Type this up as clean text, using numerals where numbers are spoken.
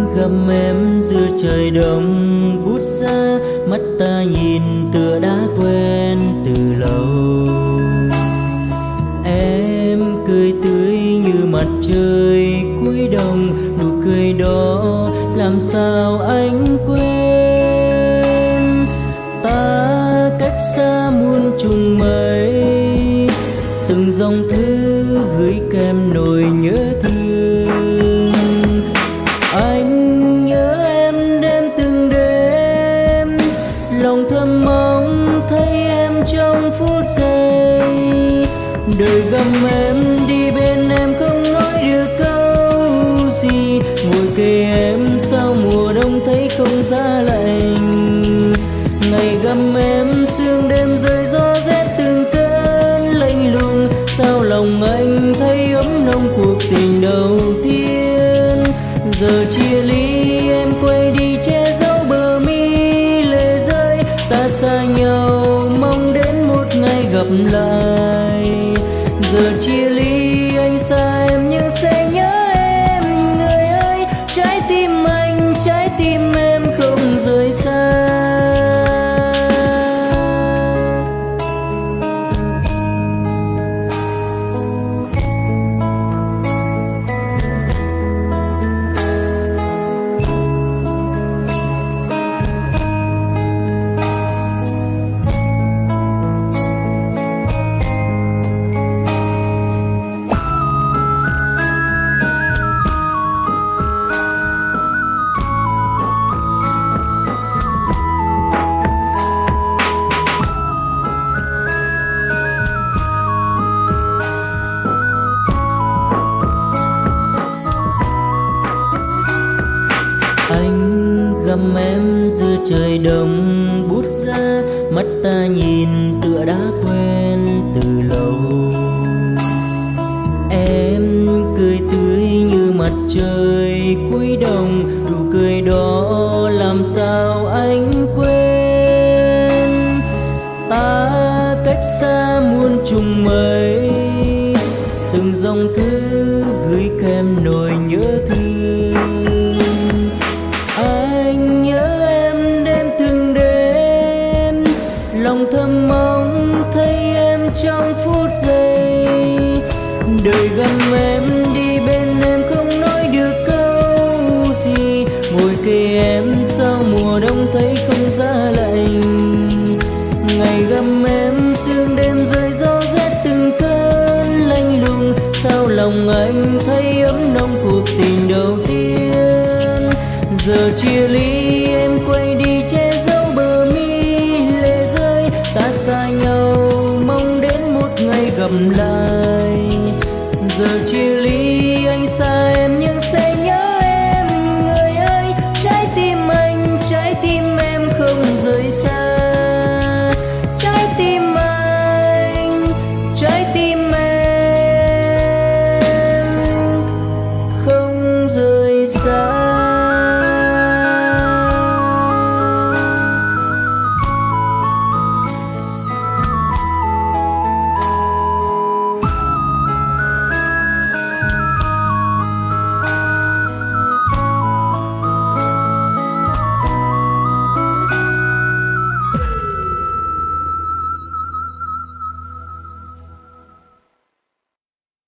gầm em giữa trời đông bút ra, mắt ta nhìn tựa đã quen từ lâu. Em cười tươi như mặt trời cuối đông, nụ cười đó làm sao anh quên. Ta cách xa muôn trùng mây, từng dòng thư gửi kèm nỗi nhớ thương. Anh nhớ em đêm từng đêm, lòng thầm mong thấy em trong phút giây. Đời gầm em đi bên em không nói được câu gì, ngồi kề em sau mùa đông thấy không giá lạnh. Ngày gầm em sương đêm rơi gió rét từng cơn lạnh lùng, sao lòng anh thấy ấm nồng cuộc tình đầu tiên. Giờ chia ly em quay đi che giấu bờ mi lệ rơi, ta xa nhau mong đến một ngày gặp lại. Giờ chia ly anh xa em nhưng sẽ nhớ em người ơi, trái tim anh trái tim em không rời xa. Anh gầm em giữa trời đông bút ra, mắt ta nhìn tựa đã quen từ lâu. Em cười tươi như mặt trời cuối đông, nụ cười đó làm sao anh quên. Ta cách xa muôn trùng mây, từng dòng thư gửi kèm nỗi nhớ thương. Anh nhớ em đêm từng đêm, lòng thầm mong thấy em trong phút giây. Đời gầm em đi bên em không nói được câu gì, ngồi kề em sau mùa đông thấy không giá lạnh. Ngày gầm em sương đêm rơi gió rét từng cơn lạnh lùng, sao lòng anh thấy ấm nồng cuộc tình đầu tiên. Giờ chia ly em quay đi che giấu bờ mi lệ rơi, ta xa nhau mong đến một ngày gặp lại. Giờ chia